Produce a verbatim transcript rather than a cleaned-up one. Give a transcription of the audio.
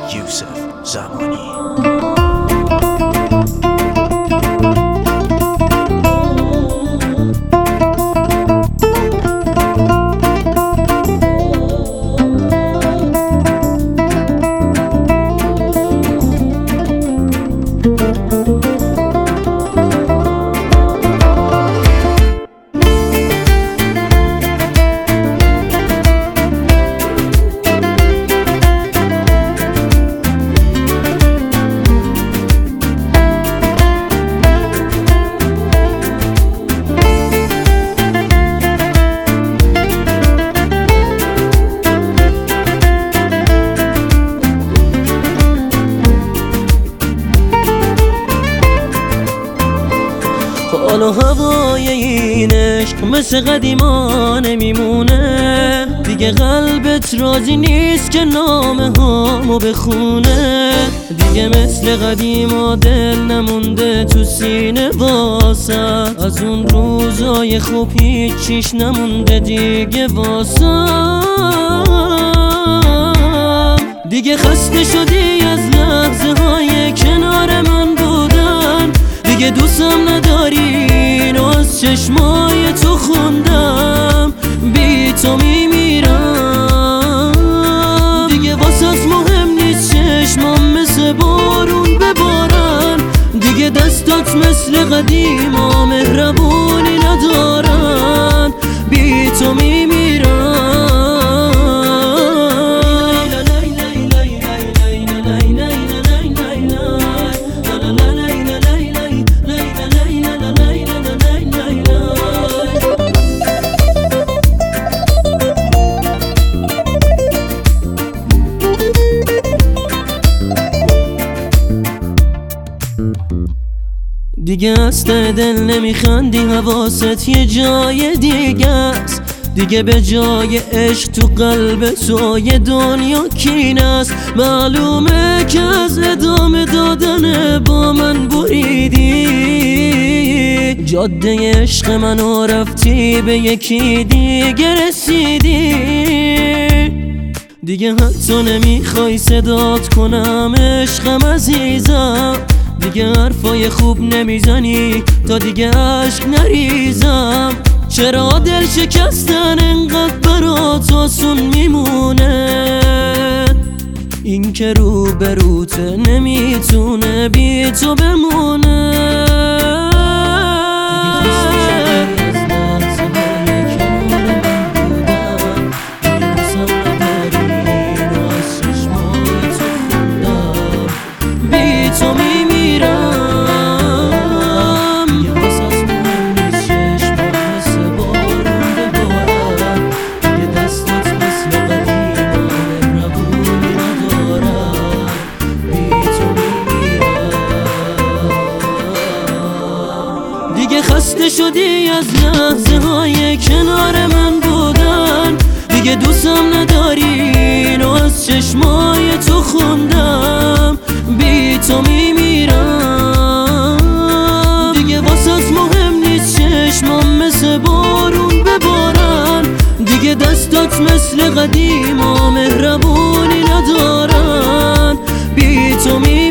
یوسف زمانی. حالا هوای این عشق مثل قدیما نمیمونه دیگه، قلبت راضی نیست که نامه هامو بخونه دیگه، مثل قدیما دل نمونده تو سینه واسه، از اون روزای خوب هیچیش نمونده دیگه واسه. دیگه خسته شدی از لحظه های کنار من بودن، دیگه دوستم نداری و از چشمای تو خوندم بی تو میمیرم دیگه، واسه مهم نیست چشمام مثل بارون ببارن دیگه، دستات مثل قدیما مهربونی ندارن بی تو میمیرم. دیگه از ته دل نمیخندی، حواست یه جای دیگه است دیگه، به جای عشق تو قلب تو یه دنیا کینه است. معلومه که از ادامه دادن با من بریدی، جاده عشق منو رفتی به یکی دیگه رسیدی دیگه، حتی نمیخوای صدات کنم عشقم عزیزم، دیگه حرفای خوب نمیزنی تا دیگه عشق نریزم. چرا دل شکستن انقدر برات آسون میمونه، این که رو بروت نمیتونه بی تو بمونه. دیگه خسته شدی از لحظه های کنار من بودن، دیگه دوستم نداری و از چشمای تو خوندم بی تو میمیرم دیگه، واسه مهم نیست چشمام مثل بارون ببارن دیگه، دستات مثل قدیما مهربونی ندارن بی تو میمیرم.